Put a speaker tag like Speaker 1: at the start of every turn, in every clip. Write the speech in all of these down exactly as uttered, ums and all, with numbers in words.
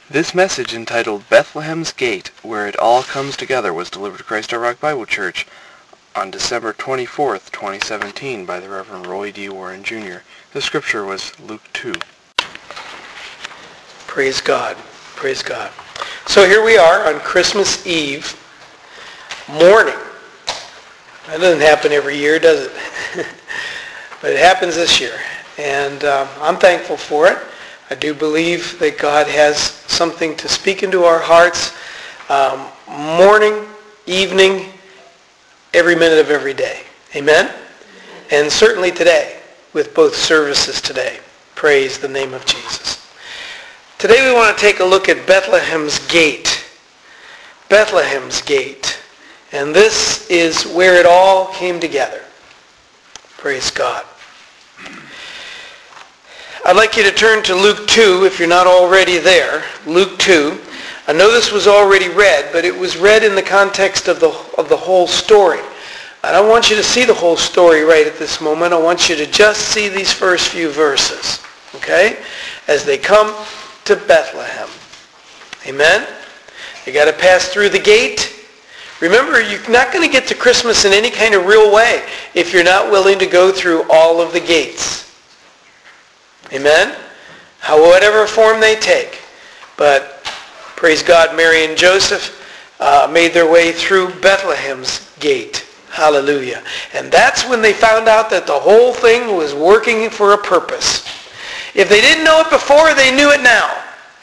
Speaker 1: This message, entitled Bethlehem's Gate, Where It All Comes Together, was delivered to Christ Our Rock Bible Church on December twenty-fourth, twenty seventeen by the Reverend Roy D. Warren, Junior The scripture was Luke two.
Speaker 2: Praise God. Praise God. So here we are on Christmas Eve morning. That doesn't happen every year, does it? But it happens this year. And um, I'm thankful for it. I do believe that God has something to speak into our hearts um, morning, evening, every minute of every day. Amen? And certainly today, with both services today. Praise the name of Jesus. Today we want to take a look at Bethlehem's Gate. Bethlehem's Gate. And this is where it all came together. Praise God. I'd like you to turn to Luke two if you're not already there. Luke two. I know this was already read, but it was read in the context of the, of the whole story. I don't want you to see the whole story right at this moment. I want you to just see these first few verses. Okay? As they come to Bethlehem. Amen? You got to pass through the gate. Remember, you're not going to get to Christmas in any kind of real way if you're not willing to go through all of the gates. Amen? How, whatever form they take. But, praise God, Mary and Joseph uh, made their way through Bethlehem's gate. Hallelujah. And that's when they found out that the whole thing was working for a purpose. If they didn't know it before, they knew it now.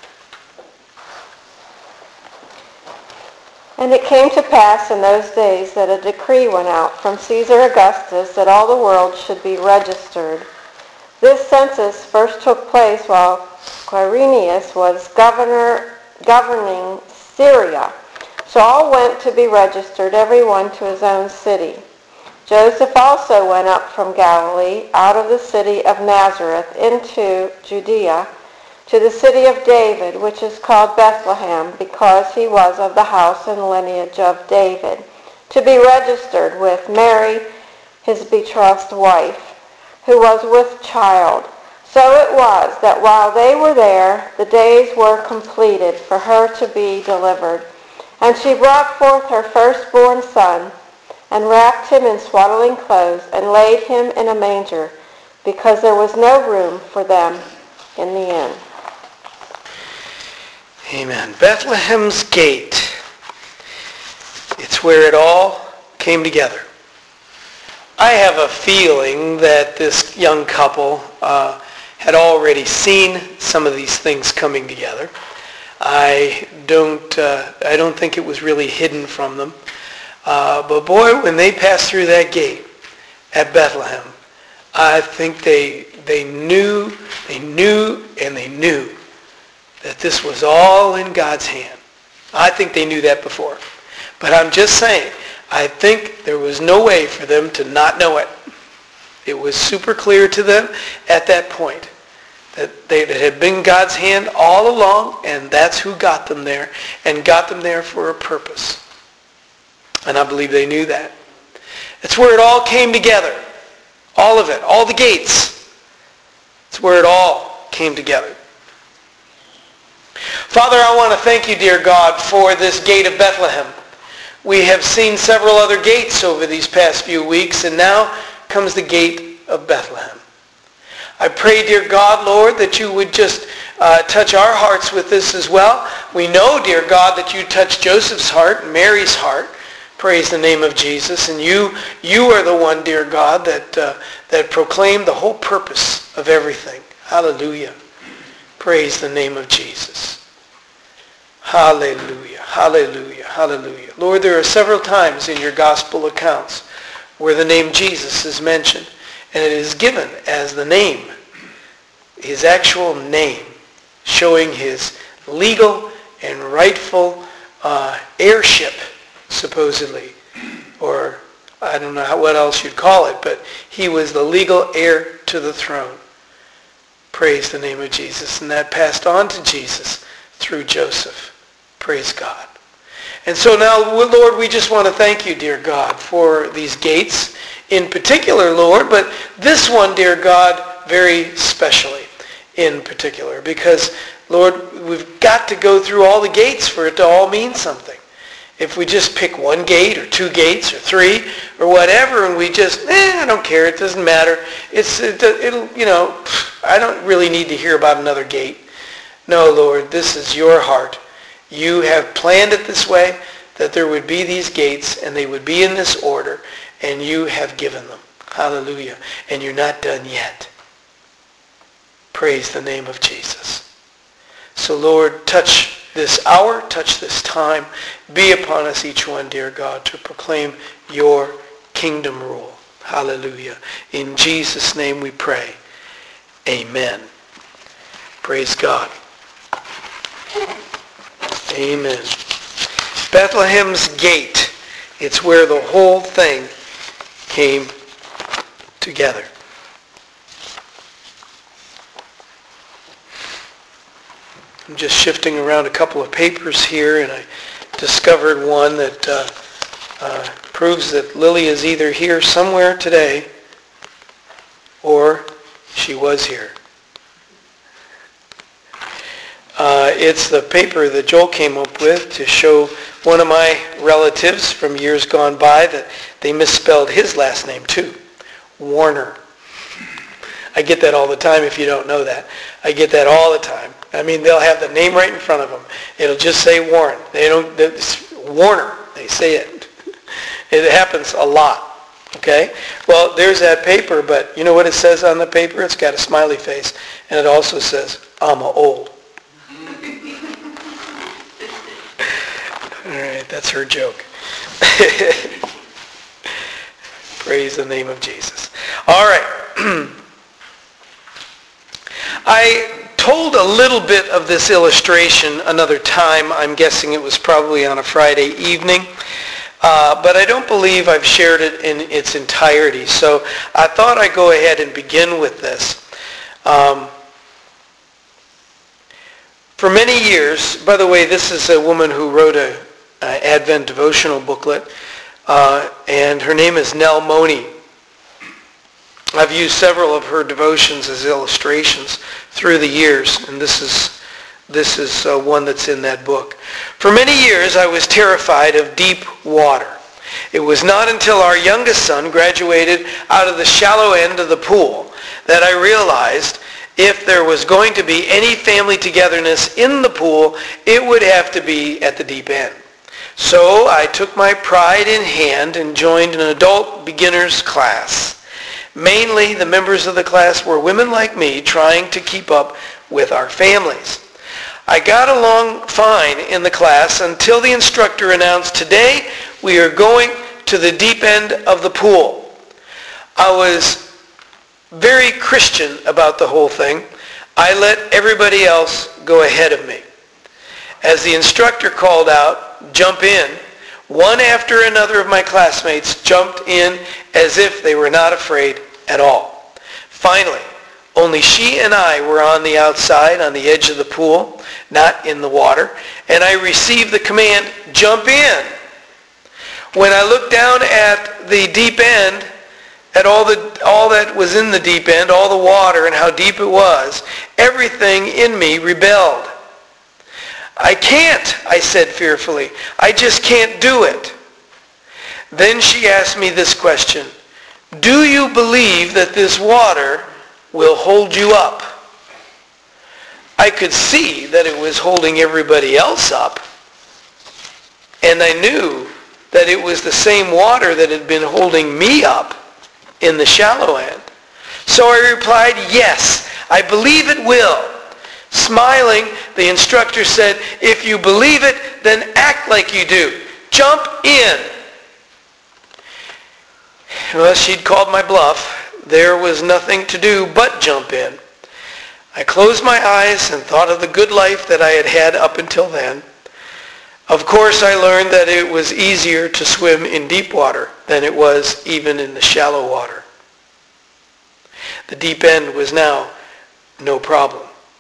Speaker 3: And it came to pass in those days that a decree went out from Caesar Augustus that all the world should be registered. This census first took place while Quirinius was governor, governing Syria. So all went to be registered, every one to his own city. Joseph also went up from Galilee, out of the city of Nazareth, into Judea, to the city of David, which is called Bethlehem, because he was of the house and lineage of David, to be registered with Mary, his betrothed wife, who was with child. So it was that while they were there, the days were completed for her to be delivered. And she brought forth her firstborn son, and wrapped him in swaddling clothes, and laid him in a manger, because there was no room for them in the inn.
Speaker 2: Amen. Bethlehem's Gate. It's where it all came together. I have a feeling that this young couple uh, had already seen some of these things coming together. I don't, uh, I don't think it was really hidden from them. Uh, but boy, when they passed through that gate at Bethlehem, I think they, they knew, they knew, and they knew that this was all in God's hand. I think they knew that before. But I'm just saying, I think there was no way for them to not know it. It was super clear to them at that point that they, it had been God's hand all along, and that's who got them there, and got them there for a purpose. And I believe they knew that. It's where it all came together. All of it. All the gates. It's where it all came together. Father, I want to thank you, dear God, for this gate of Bethlehem. We have seen several other gates over these past few weeks, and now comes the gate of Bethlehem. I pray, dear God, Lord, that you would just uh, touch our hearts with this as well. We know, dear God, that you touched Joseph's heart and Mary's heart. Praise the name of Jesus. And you you are the one, dear God, that, uh, that proclaimed the whole purpose of everything. Hallelujah. Praise the name of Jesus. Hallelujah, hallelujah, hallelujah. Lord, there are several times in your gospel accounts where the name Jesus is mentioned, and it is given as the name, his actual name, showing his legal and rightful uh, heirship, supposedly, or I don't know how, what else you'd call it, but he was the legal heir to the throne. Praise the name of Jesus. And that passed on to Jesus through Joseph. Praise God. And so now, Lord, we just want to thank you, dear God, for these gates in particular, Lord, but this one, dear God, very specially in particular, because Lord, we've got to go through all the gates for it to all mean something. If we just pick one gate or two gates or three or whatever, and we just, eh, I don't care, it doesn't matter. It's, it, it'll, you know, I don't really need to hear about another gate. No, Lord, this is your heart. You have planned it this way, that there would be these gates, and they would be in this order, and you have given them. Hallelujah. And you're not done yet. Praise the name of Jesus. So, Lord, touch this hour, touch this time. Be upon us each one, dear God, to proclaim your kingdom rule. Hallelujah. In Jesus' name we pray. Amen. Praise God. Amen. Bethlehem's gate. It's where the whole thing came together. I'm just shifting around a couple of papers here, and I discovered one that uh, uh, proves that Lily is either here somewhere today or she was here. Uh, it's the paper that Joel came up with to show one of my relatives from years gone by that they misspelled his last name too. Warner. I get that all the time if you don't know that. I get that all the time. I mean, they'll have the name right in front of them. It'll just say Warren. They don't, it's Warner. They say it. It happens a lot. Okay? Well, there's that paper, but you know what it says on the paper? It's got a smiley face, and it also says, I'm a old. All right, that's her joke. Praise the name of Jesus. All right. I told a little bit of this illustration another time. I'm guessing it was probably on a Friday evening. Uh, but I don't believe I've shared it in its entirety. So I thought I'd go ahead and begin with this. Um, for many years, by the way, this is a woman who wrote a, a Advent devotional booklet, uh, and her name is Nell Money. I've used several of her devotions as illustrations through the years, and this is this is uh, one that's in that book. For many years, I was terrified of deep water. It was not until our youngest son graduated out of the shallow end of the pool that I realized if there was going to be any family togetherness in the pool, it would have to be at the deep end. So I took my pride in hand and joined an adult beginners class. Mainly, the members of the class were women like me trying to keep up with our families. I got along fine in the class until the instructor announced, today we are going to the deep end of the pool. I was very Christian about the whole thing. I let everybody else go ahead of me. As the instructor called out, jump in, one after another of my classmates jumped in as if they were not afraid at all. Finally, only she and I were on the outside, on the edge of the pool, not in the water, and I received the command, jump in. When I looked down at the deep end, at all the all that was in the deep end, all the water and how deep it was, everything in me rebelled. I can't, I said fearfully. I just can't do it. Then she asked me this question. Do you believe that this water will hold you up? I could see that it was holding everybody else up. And I knew that it was the same water that had been holding me up in the shallow end. So I replied, yes, I believe it will. Smiling, the instructor said, if you believe it, then act like you do. Jump in. Well, she'd called my bluff. There was nothing to do but jump in. I closed my eyes and thought of the good life that I had had up until then. Of course, I learned that it was easier to swim in deep water than it was even in the shallow water. The deep end was now no problem.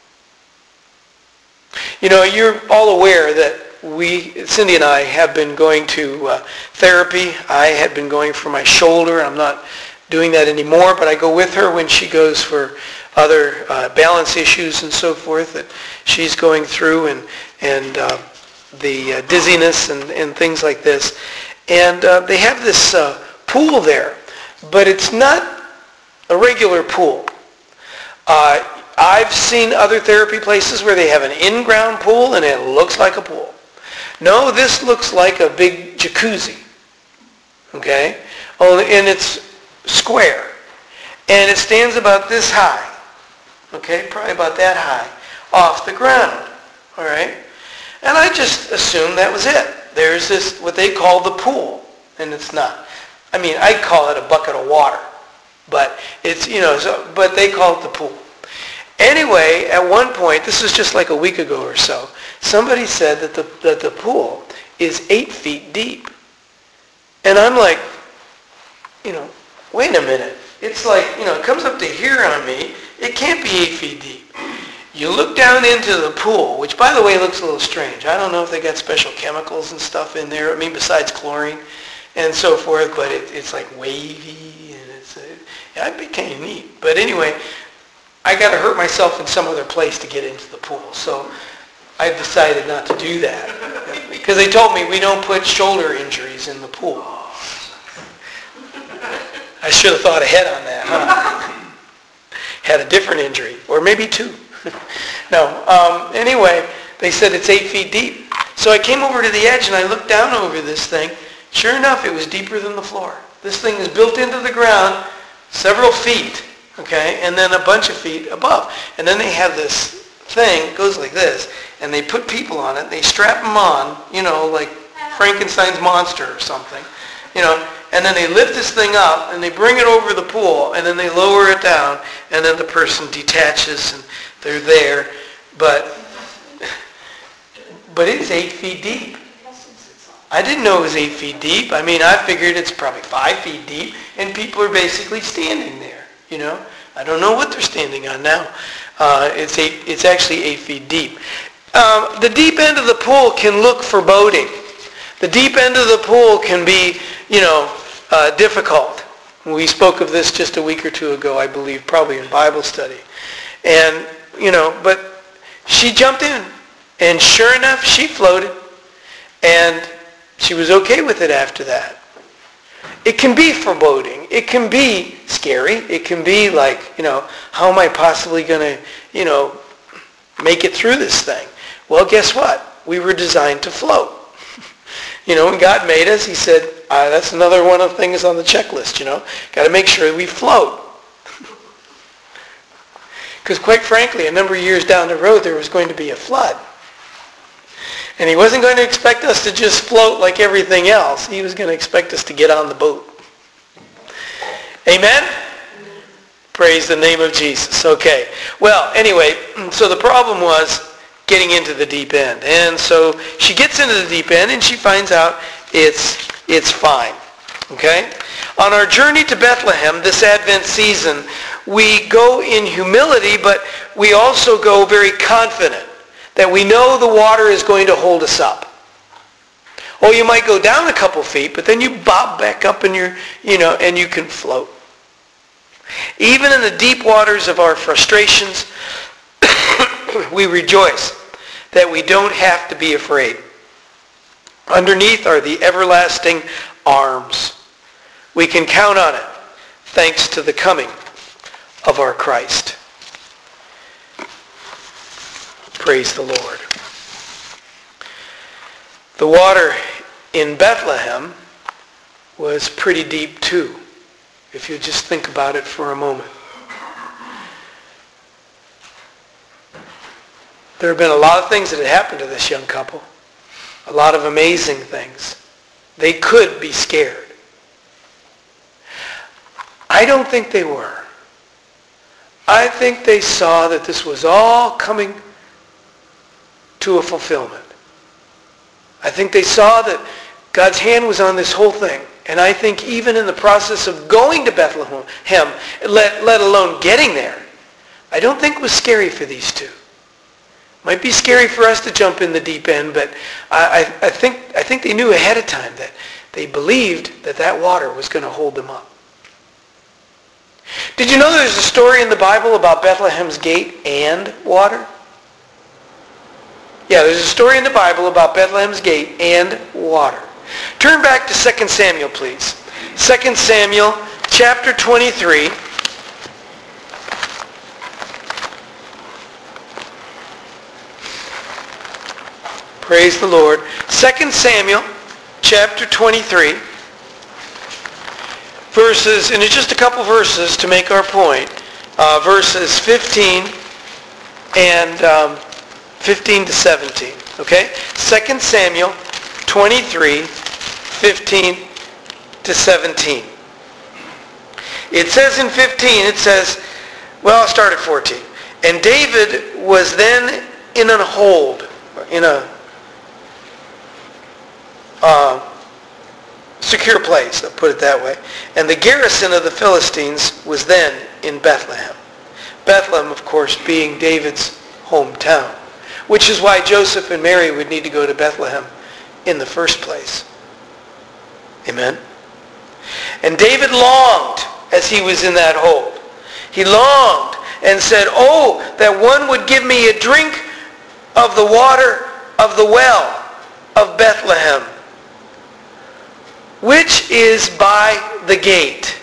Speaker 2: You know, you're all aware that we, Cindy and I, have been going to uh, therapy. I had been going for my shoulder. I'm not doing that anymore, but I go with her when she goes for other uh, balance issues and so forth that she's going through, and and uh, the uh, dizziness and, and things like this. And uh, they have this uh, pool there, but it's not a regular pool. Uh, I've seen other therapy places where they have an in-ground pool and it looks like a pool. No, this looks like a big jacuzzi, okay? Only, and it's square. And it stands about this high, okay? Probably about that high, off the ground, all right? And I just assumed that was it. There's this, what they call the pool, and it's not. I mean, I call it a bucket of water, but it's, you know, so, but they call it the pool. Anyway, at one point, this was just like a week ago or so, somebody said that the, that the pool is eight feet deep. And I'm like, you know, wait a minute. It's like, you know, it comes up to here on me. It can't be eight feet deep. You look down into the pool, which, by the way, looks a little strange. I don't know if they got special chemicals and stuff in there, I mean, besides chlorine and so forth, but it, it's like wavy, and it's, it, yeah, it became neat. But anyway, I got to hurt myself in some other place to get into the pool. So I decided not to do that. Because they told me we don't put shoulder injuries in the pool. I should have thought ahead on that, huh? Had a different injury, or maybe two. No, um, anyway, they said it's eight feet deep. So I came over to the edge and I looked down over this thing. Sure enough, it was deeper than the floor. This thing is built into the ground several feet, okay, and then a bunch of feet above. And then they have this thing, it goes like this, and they put people on it, they strap them on, you know, like Frankenstein's monster or something, you know, and then they lift this thing up and they bring it over the pool and then they lower it down and then the person detaches and they're there. But but it's eight feet deep. I didn't know it was eight feet deep. I mean, I figured it's probably five feet deep and people are basically standing there, you know. I don't know what they're standing on now. Uh, it's eight, it's actually eight feet deep. Um, the deep end of the pool can look foreboding. The deep end of the pool can be, you know, uh, difficult. We spoke of this just a week or two ago, I believe, probably in Bible study. And, you know, but she jumped in. And sure enough, she floated. And she was okay with it after that. It can be foreboding. It can be scary. It can be like, you know, how am I possibly going to, you know, make it through this thing? Well, guess what? We were designed to float. You know, when God made us, he said, uh, that's another one of the things on the checklist, you know. Got to make sure we float. Because quite frankly, a number of years down the road, there was going to be a flood. And he wasn't going to expect us to just float like everything else. He was going to expect us to get on the boat. Amen? Praise the name of Jesus. Okay. Well, anyway, so the problem was getting into the deep end. And so she gets into the deep end and she finds out it's it's fine. Okay? On our journey to Bethlehem this Advent season, we go in humility, but we also go very confident that we know the water is going to hold us up. Or you might go down a couple feet, but then you bob back up and you're, you know, and you can float. Even in the deep waters of our frustrations, we rejoice that we don't have to be afraid. Underneath are the everlasting arms. We can count on it thanks to the coming of our Christ. Praise the Lord. The water in Bethlehem was pretty deep too, if you just think about it for a moment. There have been a lot of things that had happened to this young couple. A lot of amazing things. They could be scared. I don't think they were. I think they saw that this was all coming to a fulfillment. I think they saw that God's hand was on this whole thing. And I think even in the process of going to Bethlehem, let, let alone getting there, I don't think it was scary for these two. Might be scary for us to jump in the deep end, but I, I, I think I think they knew ahead of time that they believed that that water was going to hold them up. Did you know there's a story in the Bible about Bethlehem's gate and water? Yeah, there's a story in the Bible about Bethlehem's gate and water. Turn back to Second Samuel, please. Second Samuel chapter twenty-three. Praise the Lord. Second Samuel chapter twenty-three. Verses, and it's just a couple verses to make our point. Uh, verses fifteen and um, fifteen to seventeen. Okay? Second Samuel twenty-three, fifteen to seventeen. It says in fifteen, it says, well, I'll start at fourteen. And David was then in an hold, in a uh, secure place, I'll put it that way. And the garrison of the Philistines was then in Bethlehem. Bethlehem, of course, being David's hometown, which is why Joseph and Mary would need to go to Bethlehem in the first place. Amen? And David longed as he was in that hold. He longed and said, oh, that one would give me a drink of the water of the well of Bethlehem, which is by the gate.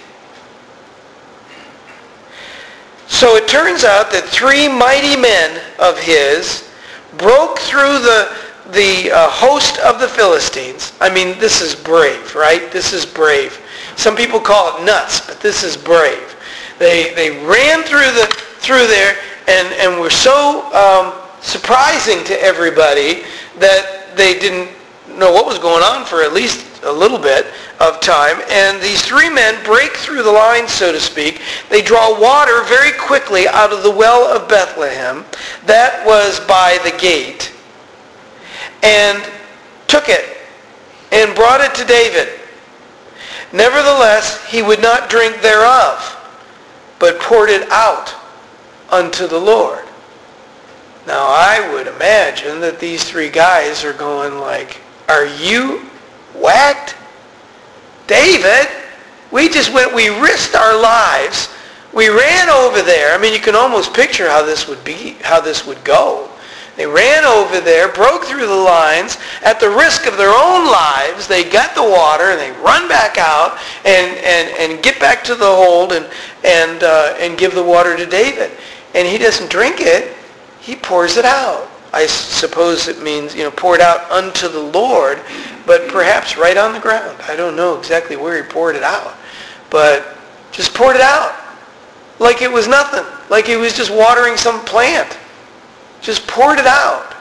Speaker 2: So it turns out that three mighty men of his broke through the, the uh, host of the Philistines. I mean, this is brave, right? This is brave. Some people call it nuts, but this is brave. They, they ran through, the, through there and, and were so um, surprising to everybody that they didn't know what was going on for at least a little bit of time. And these three men break through the line, so to speak. They draw water very quickly out of the well of Bethlehem that was by the gate, and took it and brought it to David. Nevertheless, he would not drink thereof, but poured it out unto the Lord. Now, I would imagine that these three guys are going like, are you whacked? David, we just went, we risked our lives. We ran over there. I mean, you can almost picture how this would be, how this would go. They ran over there, broke through the lines. At the risk of their own lives, they got the water, and they run back out and, and, and get back to the hold and, and, uh, and give the water to David. And he doesn't drink it. He pours it out. I suppose it means, you know, poured out unto the Lord, but perhaps right on the ground. I don't know exactly where he poured it out. But just poured it out like it was nothing. Like he was just watering some plant. Just poured it out.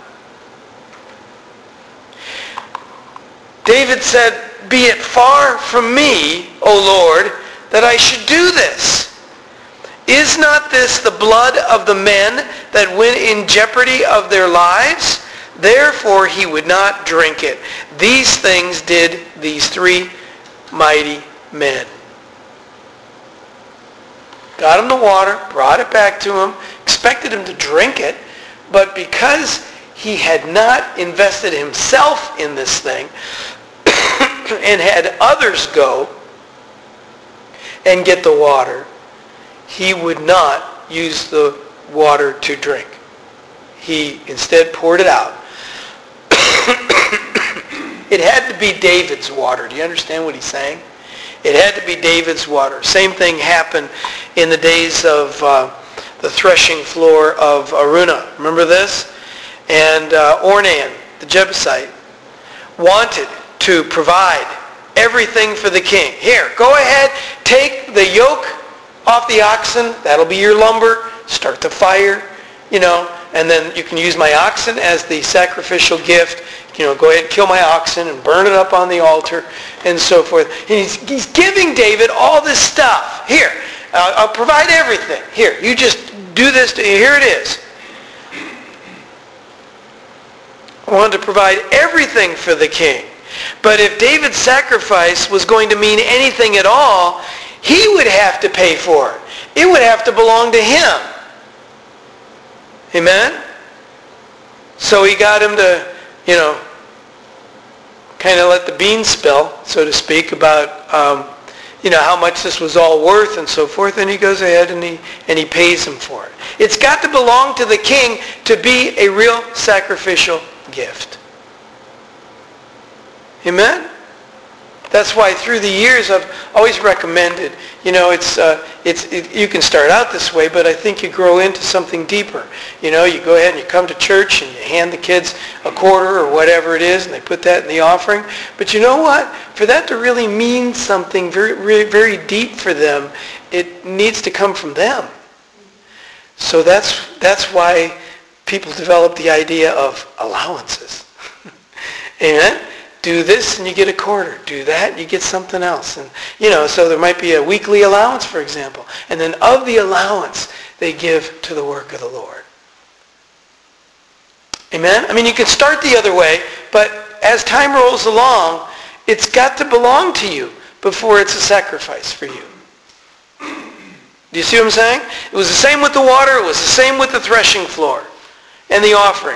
Speaker 2: David said, be it far from me, O Lord, that I should do this. Is not this the blood of the men that went in jeopardy of their lives? Therefore he would not drink it. These things did these three mighty men. Got him the water, brought it back to him, expected him to drink it, but because he had not invested himself in this thing and had others go and get the water, he would not use the water to drink. He instead poured it out. It had to be David's water. Do you understand what he's saying? It had to be David's water. Same thing happened in the days of uh, the threshing floor of Aruna. Remember this? And uh, Ornan, the Jebusite, wanted to provide everything for the king. Here, go ahead, take the yoke off the oxen. That'll be your lumber. Start the fire, you know, and then you can use my oxen as the sacrificial gift. You know, go ahead and kill my oxen and burn it up on the altar and so forth. And he's, he's giving David all this stuff. Here, I'll, I'll provide everything. Here, you just do this. To, here it is. I wanted to provide everything for the king. But if David's sacrifice was going to mean anything at all, he would have to pay for it. It would have to belong to him. Amen? So he got him to, you know, kind of let the beans spill, so to speak, about um, you know, how much this was all worth and so forth, and he goes ahead and he, and he pays him for it. It's got to belong to the king to be a real sacrificial gift. Amen? That's why through the years I've always recommended, you know, it's, uh, it's, it, you can start out this way, but I think you grow into something deeper. You know, you go ahead and you come to church and you hand the kids a quarter or whatever it is, and they put that in the offering. But you know what? For that to really mean something very, very, very deep for them, it needs to come from them. So that's, that's why people develop the idea of allowances. Amen? Do this and you get a quarter. Do that and you get something else. And you know, so there might be a weekly allowance, for example. And then of the allowance, they give to the work of the Lord. Amen? I mean, you can start the other way, but as time rolls along, it's got to belong to you before it's a sacrifice for you. Do you see what I'm saying? It was the same with the water. It was the same with the threshing floor and the offering.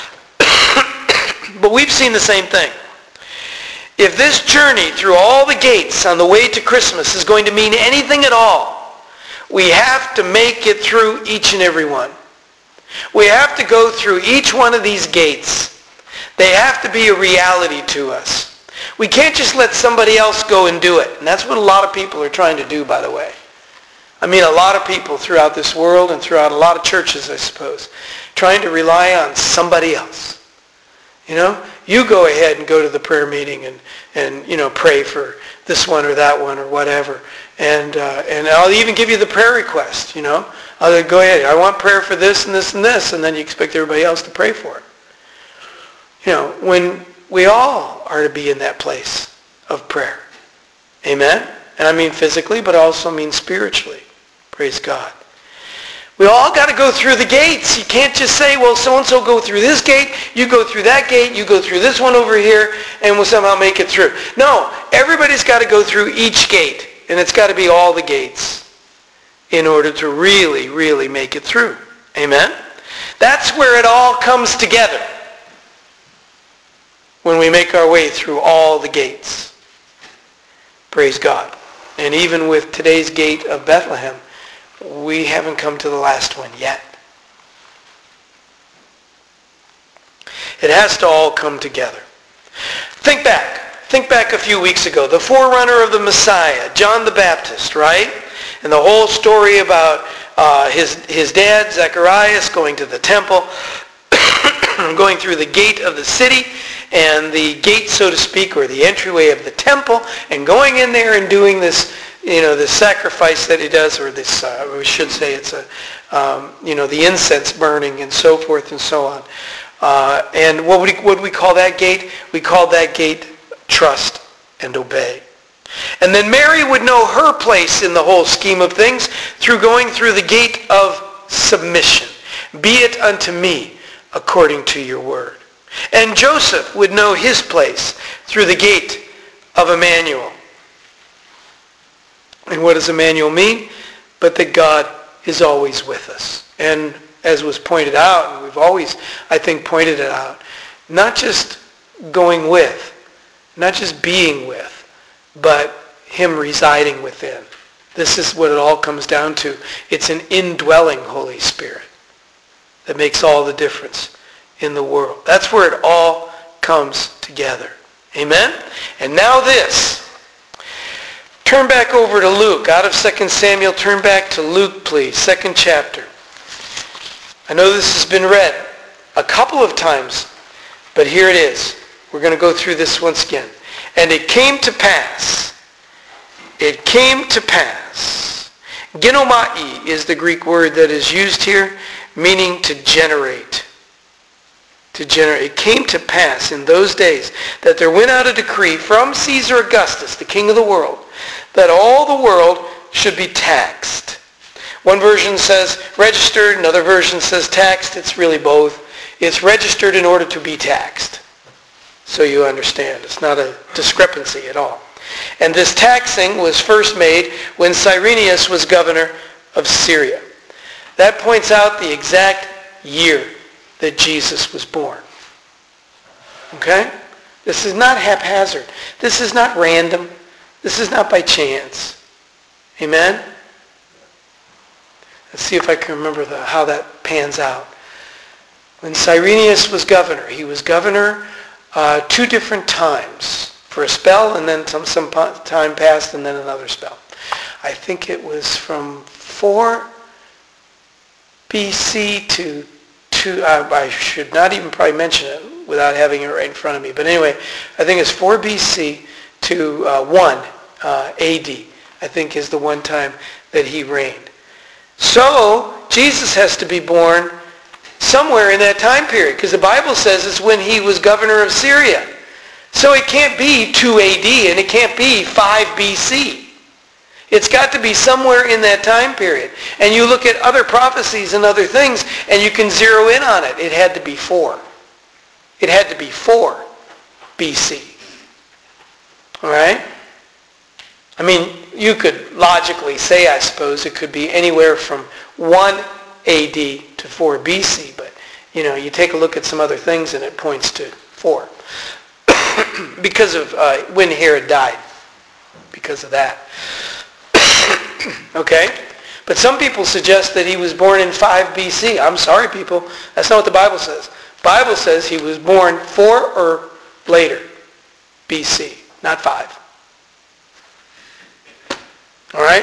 Speaker 2: But we've seen the same thing. If this journey through all the gates on the way to Christmas is going to mean anything at all, we have to make it through each and every one. We have to go through each one of these gates. They have to be a reality to us. We can't just let somebody else go and do it. And that's what a lot of people are trying to do, by the way. I mean, a lot of people throughout this world and throughout a lot of churches, I suppose, trying to rely on somebody else. You know, you go ahead and go to the prayer meeting and, and you know, pray for this one or that one or whatever. And uh, and I'll even give you the prayer request, you know. I'll go ahead, I want prayer for this and this and this, and then you expect everybody else to pray for it. You know, when we all are to be in that place of prayer. Amen? And I mean physically, but I also mean spiritually. Praise God. We all got to go through the gates. You can't just say, well, so-and-so go through this gate, you go through that gate, you go through this one over here, and we'll somehow make it through. No, everybody's got to go through each gate, and it's got to be all the gates in order to really, really make it through. Amen? That's where it all comes together when we make our way through all the gates. Praise God. And even with today's gate of Bethlehem, we haven't come to the last one yet. It has to all come together. Think back. Think back a few weeks ago. The forerunner of the Messiah, John the Baptist, right? And the whole story about uh, his, his dad, Zacharias, going to the temple, going through the gate of the city, and the gate, so to speak, or the entryway of the temple, and going in there and doing this, you know, the sacrifice that he does, or this, uh, we should say it's a, um, you know, the incense burning and so forth and so on. Uh, and what would, we, what would we call that gate? We call that gate trust and obey. And then Mary would know her place in the whole scheme of things through going through the gate of submission. Be it unto me according to your word. And Joseph would know his place through the gate of Emmanuel. And what does Emmanuel mean? But that God is always with us. And as was pointed out, and we've always, I think, pointed it out, not just going with, not just being with, but him residing within. This is what it all comes down to. It's an indwelling Holy Spirit that makes all the difference in the world. That's where it all comes together. Amen? And now this. Turn back over to Luke. Out of Second Samuel, turn back to Luke, please. Second chapter. I know this has been read a couple of times, but here it is. We're going to go through this once again. And it came to pass. It came to pass. Ginomai is the Greek word that is used here, meaning to generate. To generate. It came to pass in those days that there went out a decree from Caesar Augustus, the king of the world, that all the world should be taxed. One version says registered, another version says taxed. It's really both. It's registered in order to be taxed. So you understand. It's not a discrepancy at all. And this taxing was first made when Cyrenius was governor of Syria. That points out the exact year that Jesus was born. Okay? This is not haphazard. This is not random. This is not by chance. Amen? Let's see if I can remember the, how that pans out. When Cyrenius was governor, he was governor uh, two different times. For a spell, and then some, some time passed, and then another spell. I think it was from four B C to two, uh, I should not even probably mention it without having it right in front of me. But anyway, I think it's four B C to uh, one uh, A D, I think is the one time that he reigned. So, Jesus has to be born somewhere in that time period, because the Bible says it's when he was governor of Syria. So it can't be two A D and it can't be five B C. It's got to be somewhere in that time period. And you look at other prophecies and other things and you can zero in on it. It had to be four. It had to be four B C. All right? I mean, you could logically say, I suppose, it could be anywhere from one A D to four B C. But, you know, you take a look at some other things and it points to four. Because of uh, when Herod died. Because of that. Okay? But some people suggest that he was born in five B C. I'm sorry, people. That's not what the Bible says. The Bible says he was born four or later B C, not five. All right?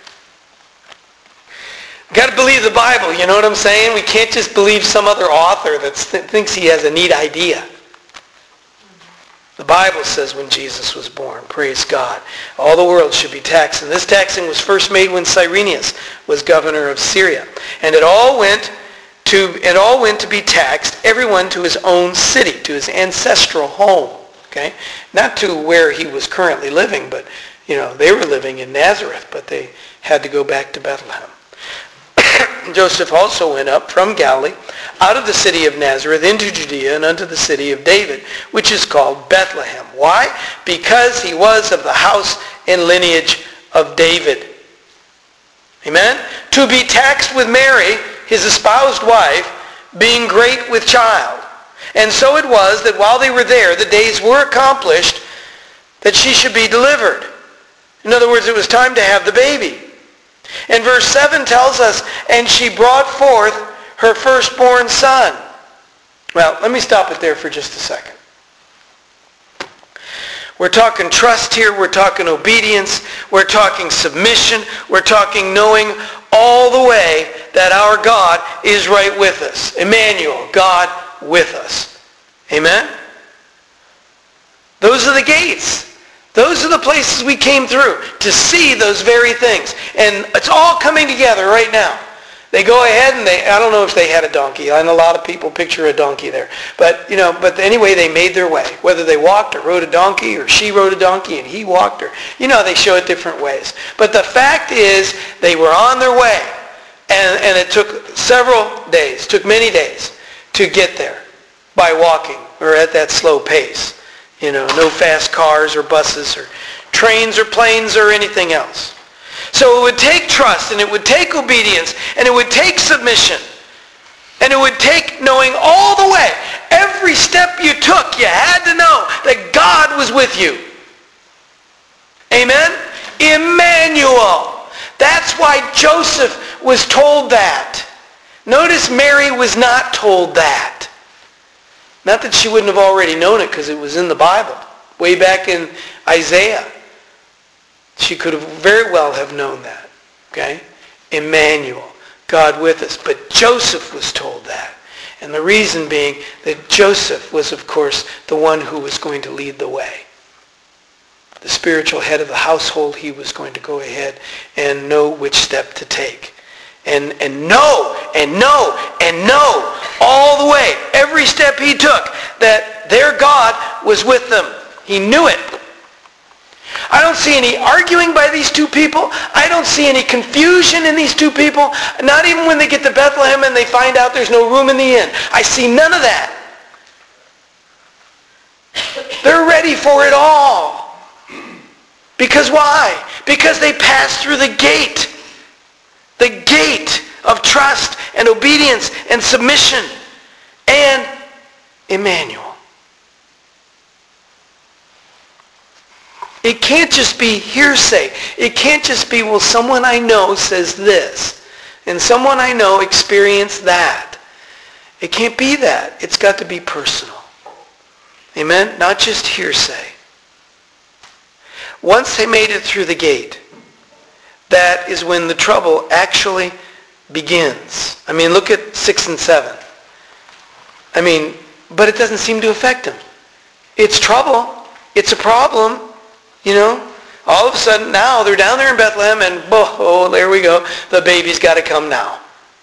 Speaker 2: We've got to believe the Bible, you know what I'm saying? We can't just believe some other author that th- thinks he has a neat idea. The Bible says when Jesus was born, praise God, all the world should be taxed. And this taxing was first made when Cyrenius was governor of Syria. And it all went to it all went to be taxed, everyone to his own city, to his ancestral home. Okay? Not to where he was currently living, but you know, they were living in Nazareth, but they had to go back to Bethlehem. Joseph also went up from Galilee, out of the city of Nazareth, into Judea, and unto the city of David, which is called Bethlehem. Why? Because he was of the house and lineage of David. Amen? To be taxed with Mary, his espoused wife, being great with child. And so it was that while they were there, the days were accomplished that she should be delivered. In other words, it was time to have the baby. And verse seven tells us, and she brought forth her firstborn son. Well, let me stop it there for just a second. We're talking trust here. We're talking obedience. We're talking submission. We're talking knowing all the way that our God is right with us. Emmanuel, God with us. Amen? Those are the gates. Those are the places we came through to see those very things. And it's all coming together right now. They go ahead and they, I don't know if they had a donkey. I know a lot of people picture a donkey there. But, you know, but anyway, they made their way. Whether they walked or rode a donkey or she rode a donkey and he walked or, you know, they show it different ways. But the fact is they were on their way. And, and it took several days, took many days to get there by walking or at that slow pace. You know, no fast cars or buses or trains or planes or anything else. So it would take trust and it would take obedience and it would take submission. And it would take knowing all the way. Every step you took, you had to know that God was with you. Amen? Emmanuel. That's why Joseph was told that. Notice Mary was not told that. Not that she wouldn't have already known it because it was in the Bible. Way back in Isaiah. She could have very well have known that. Okay? Emmanuel. God with us. But Joseph was told that. And the reason being that Joseph was, of course, the one who was going to lead the way. The spiritual head of the household, he was going to go ahead and know which step to take. And, and know, and know, and know all the way, every step he took, that their God was with them. He knew it. I don't see any arguing by these two people. I don't see any confusion in these two people. Not even when they get to Bethlehem and they find out there's no room in the inn. I see none of that. They're ready for it all. Because why? Because they passed through the gate. The gate of trust and obedience and submission. And Emmanuel. It can't just be hearsay. It can't just be, well, someone I know says this, and someone I know experienced that. It can't be that. It's got to be personal. Amen? Not just hearsay. Once they made it through the gate, that is when the trouble actually begins. I mean, look at six and seven. I mean, but it doesn't seem to affect them. It's trouble. It's a problem. You know? All of a sudden, now they're down there in Bethlehem and, oh, there we go. The baby's got to come now.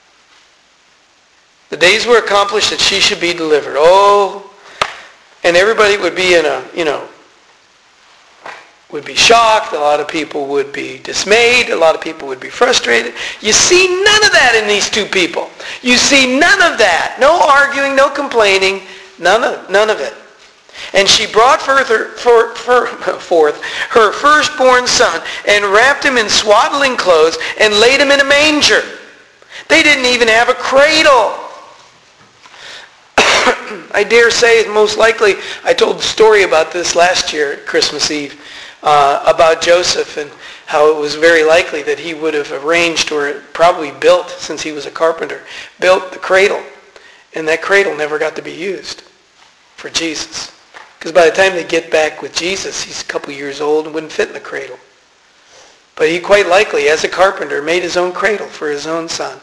Speaker 2: The days were accomplished that she should be delivered. Oh, and everybody would be in a, you know, would be shocked. A lot of people would be dismayed. A lot of people would be frustrated. You see none of that in these two people. You see none of that. No arguing, no complaining, none of, none of it. And she brought forth her, for, for, forth her firstborn son and wrapped him in swaddling clothes and laid him in a manger. They didn't even have a cradle. I dare say, most likely, I told the story about this last year at Christmas Eve, uh, about Joseph and how it was very likely that he would have arranged or probably built, since he was a carpenter, built the cradle. And that cradle never got to be used for Jesus. Because by the time they get back with Jesus, he's a couple years old and wouldn't fit in the cradle. But he quite likely, as a carpenter, made his own cradle for his own son.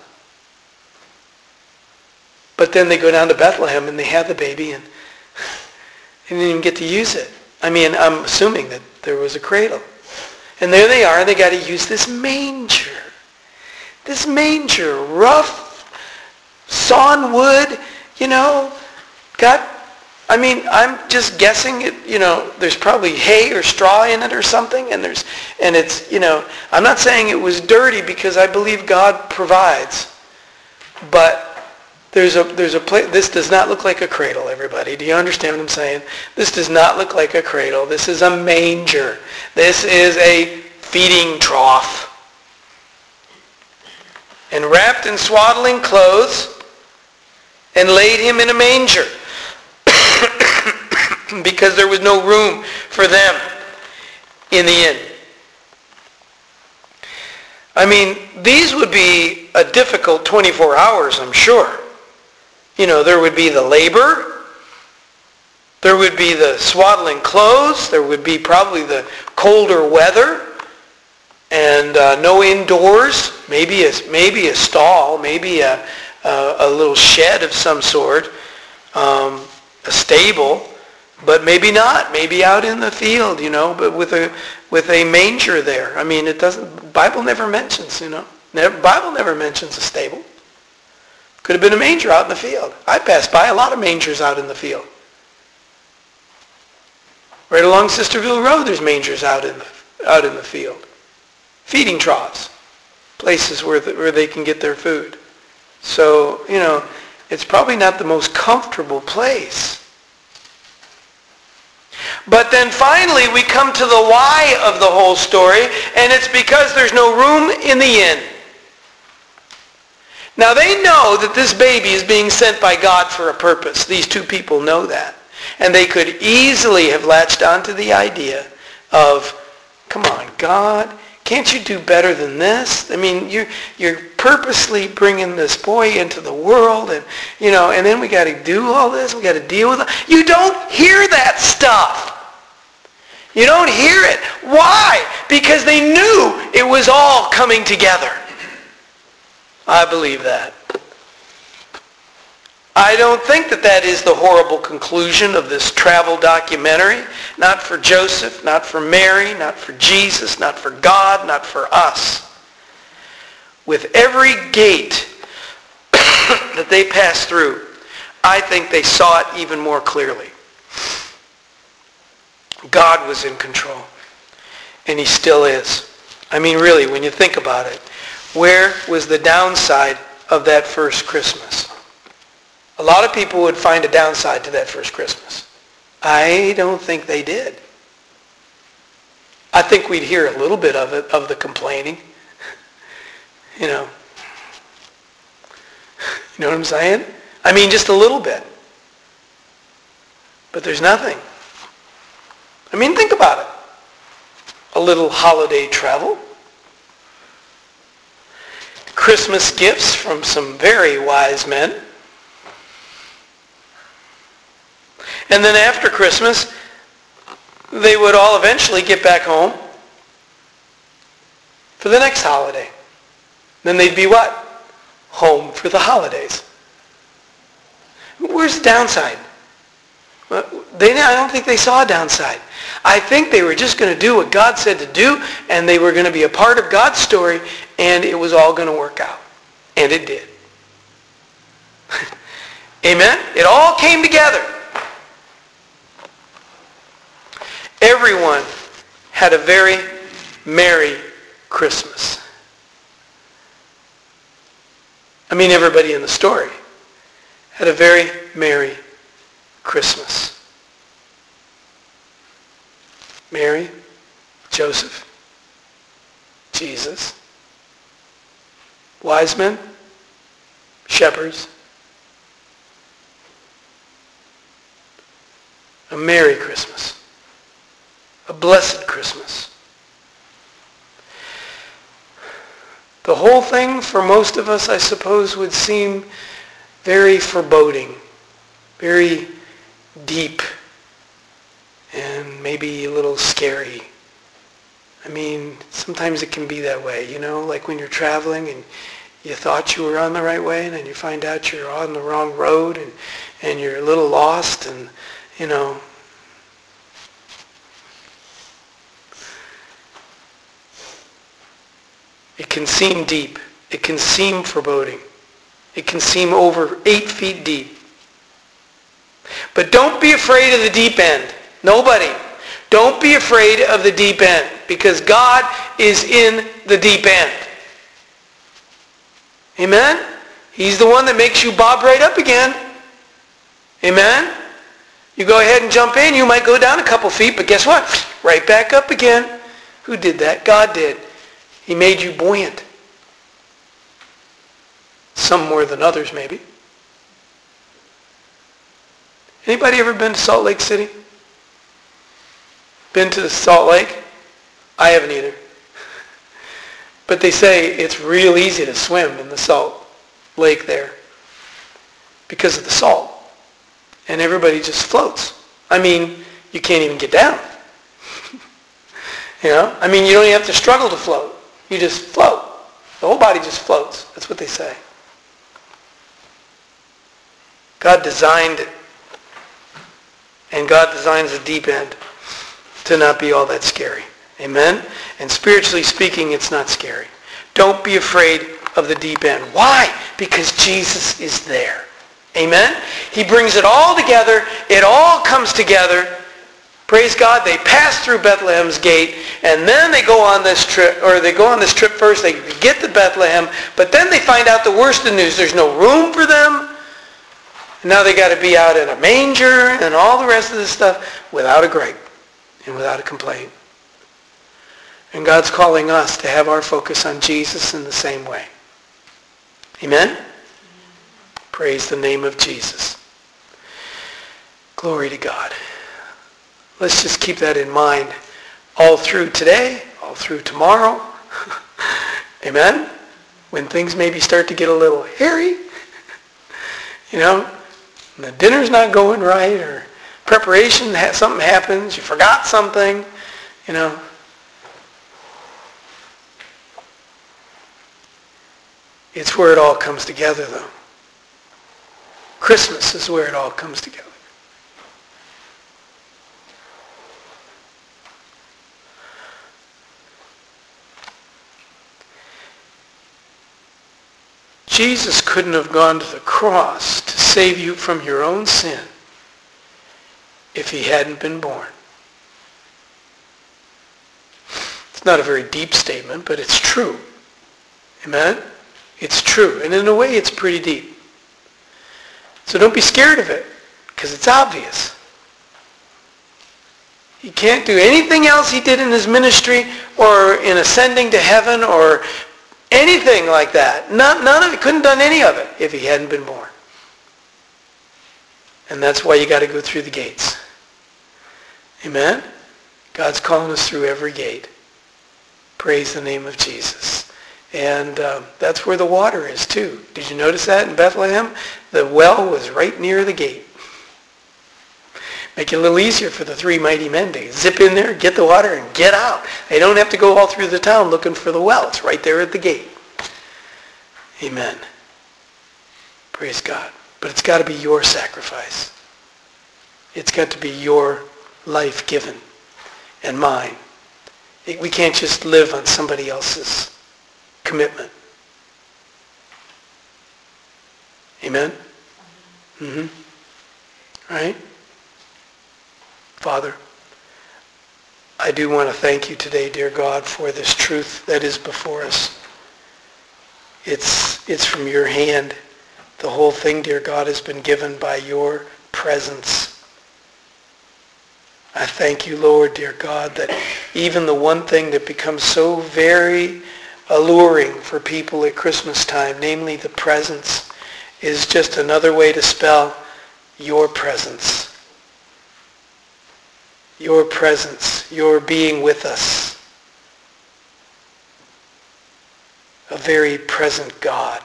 Speaker 2: But then they go down to Bethlehem and they have the baby and they didn't even get to use it. I mean, I'm assuming that there was a cradle. And there they are, and they got to use this manger. This manger, rough, sawn wood, you know, got, I mean, I'm just guessing it, you know, there's probably hay or straw in it or something, and there's, and it's, you know, I'm not saying it was dirty because I believe God provides, but There's a there's a place. This does not look like a cradle, everybody. Do you understand what I'm saying? This does not look like a cradle. This is a manger. This is a feeding trough. And wrapped in swaddling clothes and laid him in a manger because there was no room for them in the inn. I mean, these would be a difficult twenty-four hours, I'm sure. You know, there would be the labor, there would be the swaddling clothes, there would be probably the colder weather, and uh, no indoors, maybe a, maybe a stall, maybe a, a, a little shed of some sort, um, a stable, but maybe not, maybe out in the field, you know, but with a with a manger there. I mean, it doesn't, Bible never mentions, you know, never, Bible never mentions a stable. Could have been a manger out in the field. I passed by a lot of mangers out in the field. Right along Sisterville Road, there's mangers out in the, out in the field. Feeding troughs, places where the, where they can get their food. So, you know, it's probably not the most comfortable place. But then finally we come to the why of the whole story, and it's because there's no room in the inn. Now they know that this baby is being sent by God for a purpose. These two people know that. And they could easily have latched onto the idea of, come on, God, can't you do better than this? I mean, you're, you're purposely bringing this boy into the world, and, you know, and then we got to do all this, we got to deal with it. You don't hear that stuff. You don't hear it. Why? Because they knew it was all coming together. I believe that. I don't think that that is the horrible conclusion of this travel documentary. Not for Joseph, not for Mary, not for Jesus, not for God, not for us. With every gate that they passed through, I think they saw it even more clearly. God was in control, and he still is. I mean, really, when you think about it, where was the downside of that first Christmas? A lot of people would find a downside to that first Christmas. I don't think they did. I think we'd hear a little bit of it, of the complaining. You know. You know what I'm saying? I mean, just a little bit. But there's nothing. I mean, think about it. a little holiday travel, Christmas gifts from some very wise men, and then after Christmas, they would all eventually get back home for the next holiday. Then they'd be what? Home for the holidays. Where's the downside? They, I don't think they saw a downside. I think they were just going to do what God said to do, and they were going to be a part of God's story, and it was all going to work out. And it did. Amen? It all came together. Everyone had a very merry Christmas. I mean, everybody in the story had a very merry Christmas. Mary, Joseph, Jesus, wise men, shepherds. A merry Christmas. A blessed Christmas. The whole thing, for most of us, I suppose, would seem very foreboding, very deep, and maybe a little scary. I mean, sometimes it can be that way, you know, like when you're traveling and you thought you were on the right way and then you find out you're on the wrong road and, and you're a little lost and, you know, it can seem deep. It can seem foreboding. It can seem over eight feet deep. But don't be afraid of the deep end. Nobody. Don't be afraid of the deep end, because God is in the deep end. Amen? He's the one that makes you bob right up again. Amen? You go ahead and jump in, you might go down a couple feet, but guess what? Right back up again. Who did that? God did. He made you buoyant. Some more than others, maybe. Anybody ever been to Salt Lake City? Been to the Salt Lake? I haven't either. But they say it's real easy to swim in the Salt Lake there because of the salt. And everybody just floats. I mean, you can't even get down. You know? I mean, you don't even have to struggle to float. You just float. The whole body just floats. That's what they say. God designed it. And God designs the deep end to not be all that scary. Amen? And spiritually speaking, it's not scary. Don't be afraid of the deep end. Why? Because Jesus is there. Amen? He brings it all together. It all comes together. Praise God. They pass through Bethlehem's gate, and then they go on this trip, or they go on this trip first. They get to Bethlehem, but then they find out the worst of the news. There's no room for them. Now they got to be out in a manger and all the rest of this stuff without a gripe and without a complaint. And God's calling us to have our focus on Jesus in the same way. Amen? Praise the name of Jesus. Glory to God. Let's just keep that in mind all through today, all through tomorrow. Amen? When things maybe start to get a little hairy, you know, and the dinner's not going right, or preparation, something happens, you forgot something, you know. It's where it all comes together, though. Christmas is where it all comes together. Jesus couldn't have gone to the cross to save you from your own sin if he hadn't been born. It's not a very deep statement, but it's true. Amen? It's true. And in a way, it's pretty deep. So don't be scared of it, because it's obvious. He can't do anything else he did in his ministry or in ascending to heaven or anything like that. None, none of it. Couldn't have done any of it if he hadn't been born. And that's why you got to go through the gates. Amen? God's calling us through every gate. Praise the name of Jesus. And uh, that's where the water is too. Did you notice that in Bethlehem? The well was right near the gate. Make it a little easier for the three mighty men to zip in there, get the water, and get out. They don't have to go all through the town looking for the well. It's right there at the gate. Amen. Praise God. But it's got to be your sacrifice. It's got to be your life given and mine. It, we can't just live on somebody else's commitment. Amen? Mm-hmm. All right? Father, I do want to thank you today, dear God, for this truth that is before us. It's, it's from your hand. The whole thing, dear God, has been given by your presence. I thank you, Lord, dear God, that even the one thing that becomes so very alluring for people at Christmas time, namely the presence, is just another way to spell your presence. Your presence, your being with us. A very present God.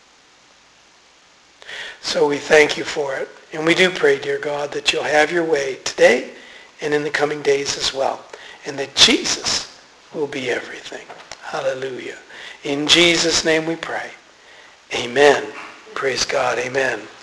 Speaker 2: So we thank you for it. And we do pray, dear God, that you'll have your way today and in the coming days as well. And that Jesus will be everything. Hallelujah. In Jesus' name we pray. Amen. Praise God. Amen.